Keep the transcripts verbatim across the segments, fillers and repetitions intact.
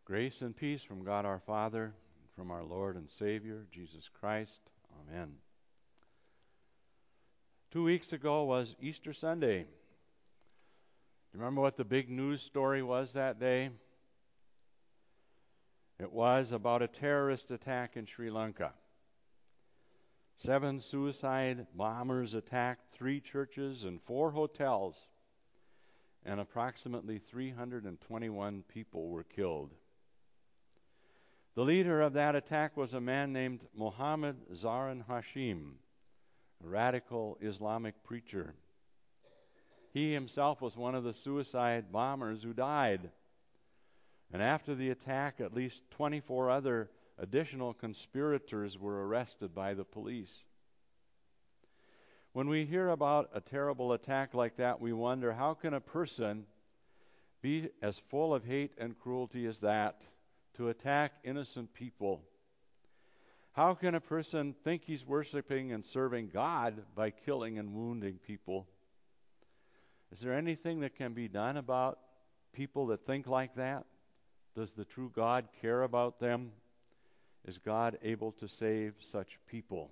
Grace and peace from God our Father, and from our Lord and Savior, Jesus Christ. Amen. Two weeks ago was Easter Sunday. Do you remember what the big news story was that day? It was about a terrorist attack in Sri Lanka. Seven suicide bombers attacked three churches and four hotels, and approximately three hundred twenty-one people were killed. The leader of that attack was a man named Mohammed Zaran Hashim, a radical Islamic preacher. He himself was one of the suicide bombers who died. And after the attack, at least twenty-four other additional conspirators were arrested by the police. When we hear about a terrible attack like that, we wonder, how can a person be as full of hate and cruelty as that to attack innocent people? How can a person think he's worshiping and serving God by killing and wounding people? Is there anything that can be done about people that think like that? Does the true God care about them? Is God able to save such people?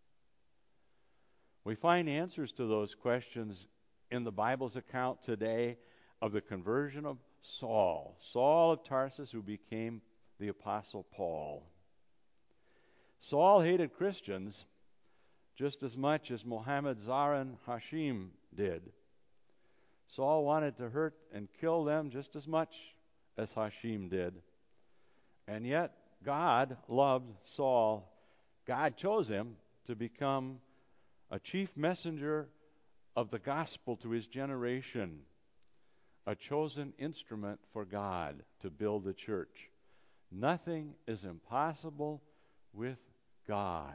We find answers to those questions in the Bible's account today of the conversion of Saul, Saul of Tarsus, who became the Apostle Paul. Saul hated Christians just as much as Mohammed Zaran Hashim did. Saul wanted to hurt and kill them just as much as Hashim did. And yet, God loved Saul. God chose him to become a chief messenger of the gospel to his generation, a chosen instrument for God to build the church. Nothing is impossible with God.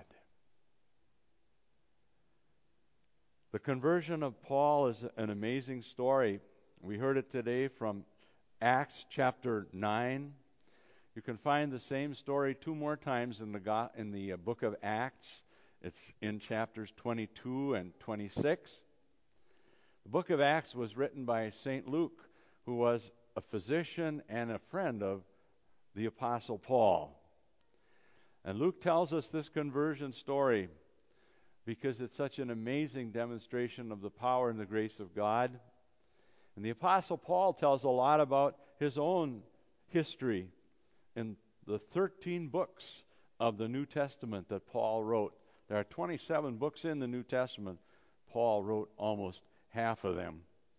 The conversion of Paul is an amazing story. We heard it today from Acts chapter nine. You can find the same story two more times in the go- in the uh, book of Acts. It's in chapters twenty-two and twenty-six. The book of Acts was written by Saint Luke, who was a physician and a friend of the Apostle Paul. And Luke tells us this conversion story because it's such an amazing demonstration of the power and the grace of God. And the Apostle Paul tells a lot about his own history in the thirteen books of the New Testament that Paul wrote. There are twenty-seven books in the New Testament. Paul wrote almost half of them.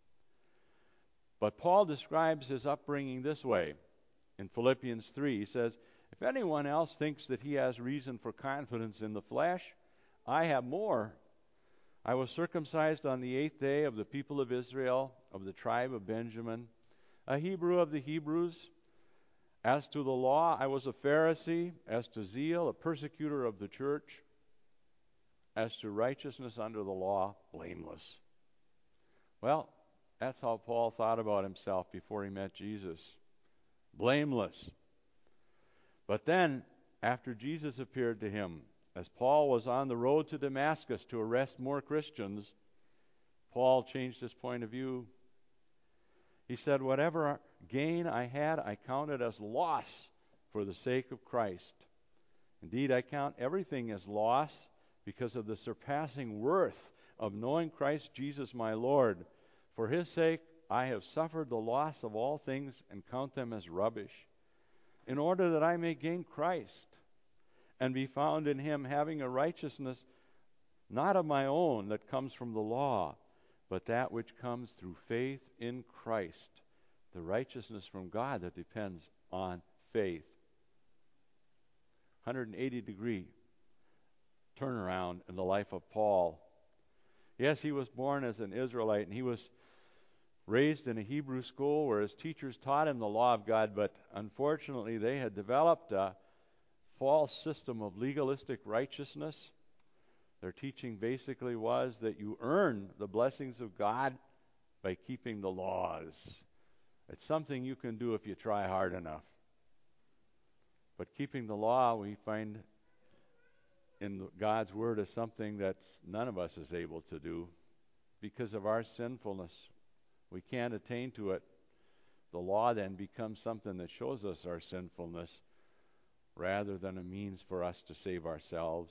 But Paul describes his upbringing this way. In Philippians three, he says, "If anyone else thinks that he has reason for confidence in the flesh, I have more. I was circumcised on the eighth day of the people of Israel, of the tribe of Benjamin, a Hebrew of the Hebrews. As to the law, I was a Pharisee. As to zeal, a persecutor of the church. As to righteousness under the law, blameless." Well, that's how Paul thought about himself before he met Jesus. Blameless. But then, after Jesus appeared to him, as Paul was on the road to Damascus to arrest more Christians, Paul changed his point of view. He said, "Whatever gain I had, I counted as loss for the sake of Christ. Indeed, I count everything as loss because of the surpassing worth of knowing Christ Jesus my Lord. For his sake, I have suffered the loss of all things and count them as rubbish, in order that I may gain Christ and be found in him, having a righteousness not of my own that comes from the law, but that which comes through faith in Christ," the righteousness from God that depends on faith. one hundred eighty degree turnaround in the life of Paul. Yes, he was born as an Israelite, and he was raised in a Hebrew school where his teachers taught him the law of God, but unfortunately they had developed a false system of legalistic righteousness. Their teaching basically was that you earn the blessings of God by keeping the laws. It's something you can do if you try hard enough. But keeping the law, we find in God's Word, is something that none of us is able to do because of our sinfulness. We can't attain to it. The law then becomes something that shows us our sinfulness rather than a means for us to save ourselves.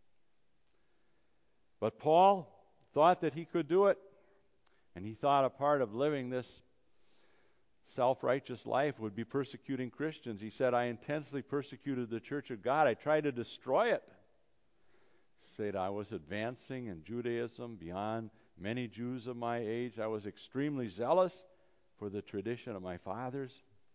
But Paul thought that he could do it, and he thought a part of living this self-righteous life would be persecuting Christians. He said, I intensely persecuted the church of God. I tried to destroy it. He said, I was advancing in Judaism beyond many Jews of my age. I was extremely zealous for the tradition of my fathers.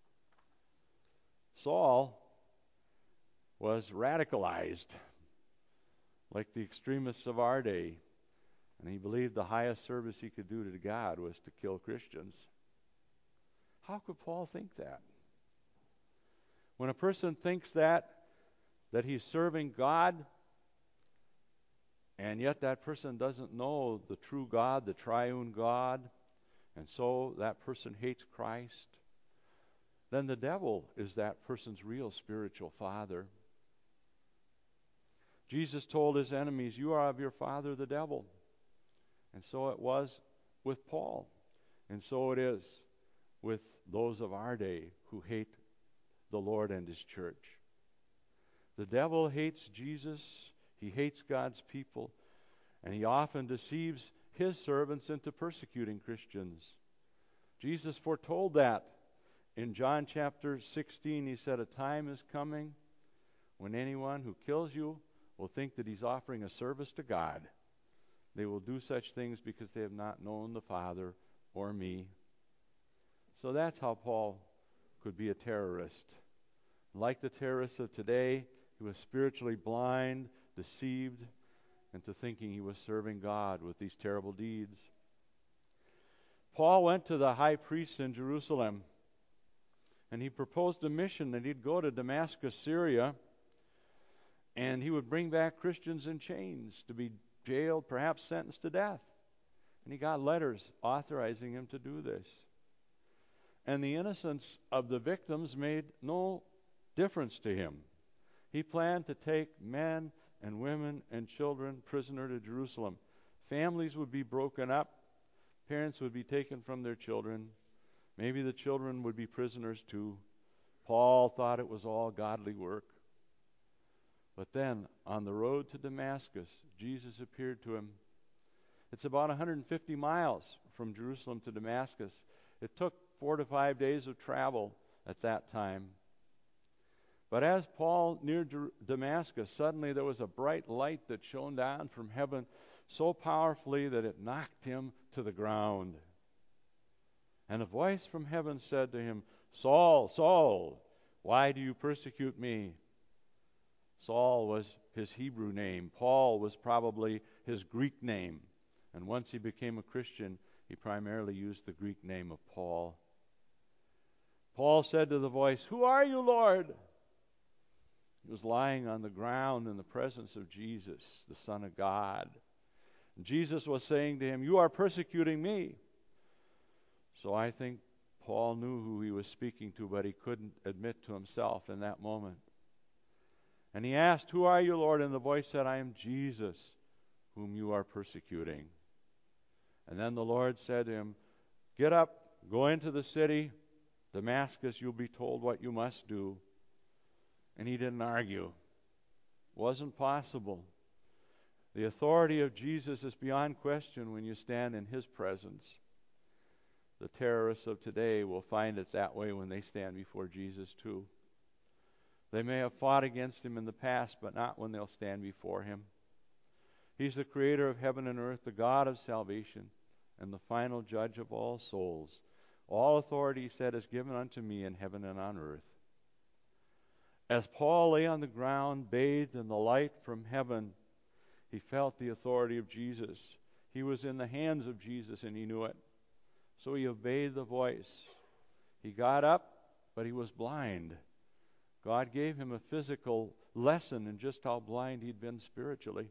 Saul was radicalized, like the extremists of our day, and he believed the highest service he could do to God was to kill Christians. How could Paul think that? When a person thinks that, that he's serving God, and yet that person doesn't know the true God, the triune God, and so that person hates Christ, then the devil is that person's real spiritual father. Jesus told his enemies, you are of your father the devil. And so it was with Paul. And so it is with those of our day who hate the Lord and his church. The devil hates Jesus. He hates God's people. And he often deceives his servants into persecuting Christians. Jesus foretold that. In John chapter sixteen, he said, a time is coming when anyone who kills you will think that he's offering a service to God. They will do such things because they have not known the Father or me. So that's how Paul could be a terrorist. Like the terrorists of today, he was spiritually blind, deceived, into thinking he was serving God with these terrible deeds. Paul went to the high priest in Jerusalem, and he proposed a mission that he'd go to Damascus, Syria, and he would bring back Christians in chains to be jailed, perhaps sentenced to death. And he got letters authorizing him to do this. And the innocence of the victims made no difference to him. He planned to take men and women and children prisoner to Jerusalem. Families would be broken up. Parents would be taken from their children. Maybe the children would be prisoners too. Paul thought it was all godly work. But then, on the road to Damascus, Jesus appeared to him. It's about one hundred fifty miles from Jerusalem to Damascus. It took four to five days of travel at that time. But as Paul neared Damascus, suddenly there was a bright light that shone down from heaven so powerfully that it knocked him to the ground. And a voice from heaven said to him, Saul, Saul, why do you persecute me? Saul was his Hebrew name. Paul was probably his Greek name. And once he became a Christian, he primarily used the Greek name of Paul. Paul said to the voice, Who are you, Lord? He was lying on the ground in the presence of Jesus, the Son of God. And Jesus was saying to him, You are persecuting me. So I think Paul knew who he was speaking to, but he couldn't admit to himself in that moment. And he asked, Who are you, Lord? And the voice said, I am Jesus, whom you are persecuting. And then the Lord said to him, Get up, go into the city, Damascus, you'll be told what you must do. And he didn't argue. Wasn't possible. The authority of Jesus is beyond question when you stand in his presence. The terrorists of today will find it that way when they stand before Jesus too. They may have fought against him in the past, but not when they'll stand before him. He's the creator of heaven and earth, the God of salvation, and the final judge of all souls. All authority, he said, is given unto me in heaven and on earth. As Paul lay on the ground, bathed in the light from heaven, he felt the authority of Jesus. He was in the hands of Jesus, and he knew it. So he obeyed the voice. He got up, but he was blind. God gave him a physical lesson in just how blind he'd been spiritually.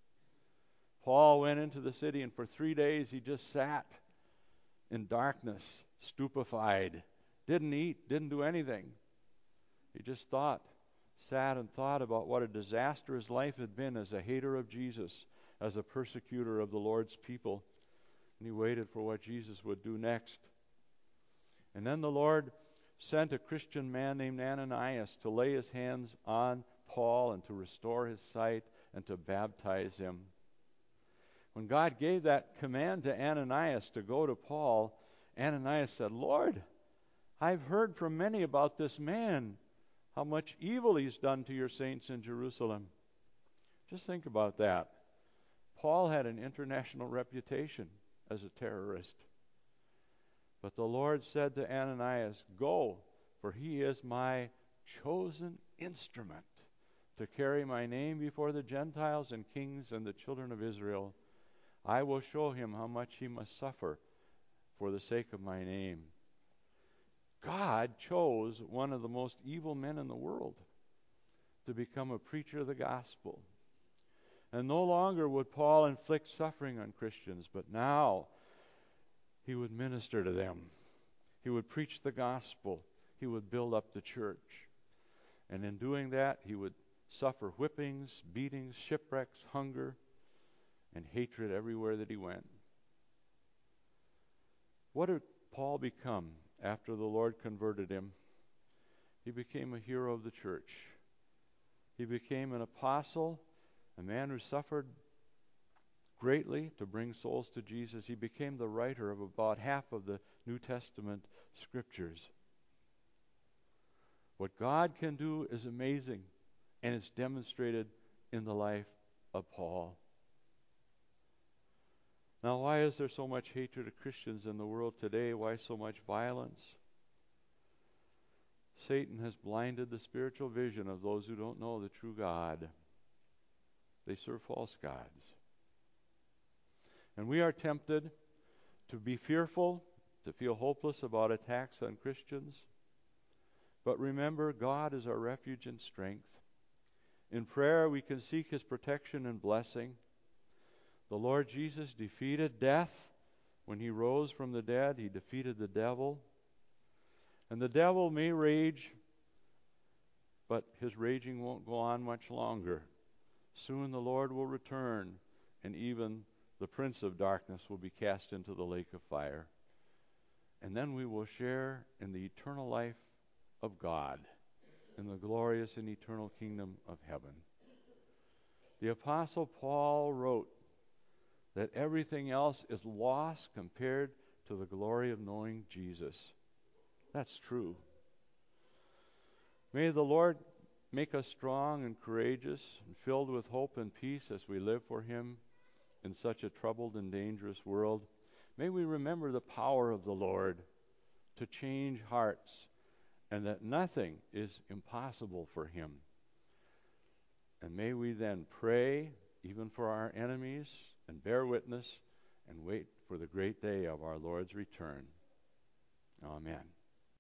Paul went into the city, and for three days he just sat in darkness, stupefied. Didn't eat, didn't do anything. He just thought, sat and thought about what a disaster his life had been as a hater of Jesus, as a persecutor of the Lord's people. And he waited for what Jesus would do next. And then the Lord sent a Christian man named Ananias to lay his hands on Paul and to restore his sight and to baptize him. When God gave that command to Ananias to go to Paul, Ananias said, "Lord, I've heard from many about this man, how much evil he's done to your saints in Jerusalem." Just think about that. Paul had an international reputation as a terrorist. But the Lord said to Ananias, "Go, for he is my chosen instrument to carry my name before the Gentiles and kings and the children of Israel. I will show him how much he must suffer for the sake of my name." God chose one of the most evil men in the world to become a preacher of the gospel. And no longer would Paul inflict suffering on Christians, but now he would minister to them. He would preach the gospel. He would build up the church. And in doing that, he would suffer whippings, beatings, shipwrecks, hunger, and hatred everywhere that he went. What did Paul become after the Lord converted him? He became a hero of the church. He became an apostle, a man who suffered greatly to bring souls to Jesus. He became the writer of about half of the New Testament scriptures. What God can do is amazing, and it's demonstrated in the life of Paul. Now, why is there so much hatred of Christians in the world today? Why so much violence? Satan has blinded the spiritual vision of those who don't know the true God. They serve false gods. And we are tempted to be fearful, to feel hopeless about attacks on Christians. But remember, God is our refuge and strength. In prayer, we can seek His protection and blessing. The Lord Jesus defeated death. When He rose from the dead, He defeated the devil. And the devil may rage, but his raging won't go on much longer. Soon the Lord will return, and even the prince of darkness will be cast into the lake of fire. And then we will share in the eternal life of God, in the glorious and eternal kingdom of heaven. The Apostle Paul wrote that everything else is lost compared to the glory of knowing Jesus. That's true. May the Lord make us strong and courageous and filled with hope and peace as we live for Him in such a troubled and dangerous world. May we remember the power of the Lord to change hearts, and that nothing is impossible for Him. And may we then pray even for our enemies and bear witness and wait for the great day of our Lord's return. Amen.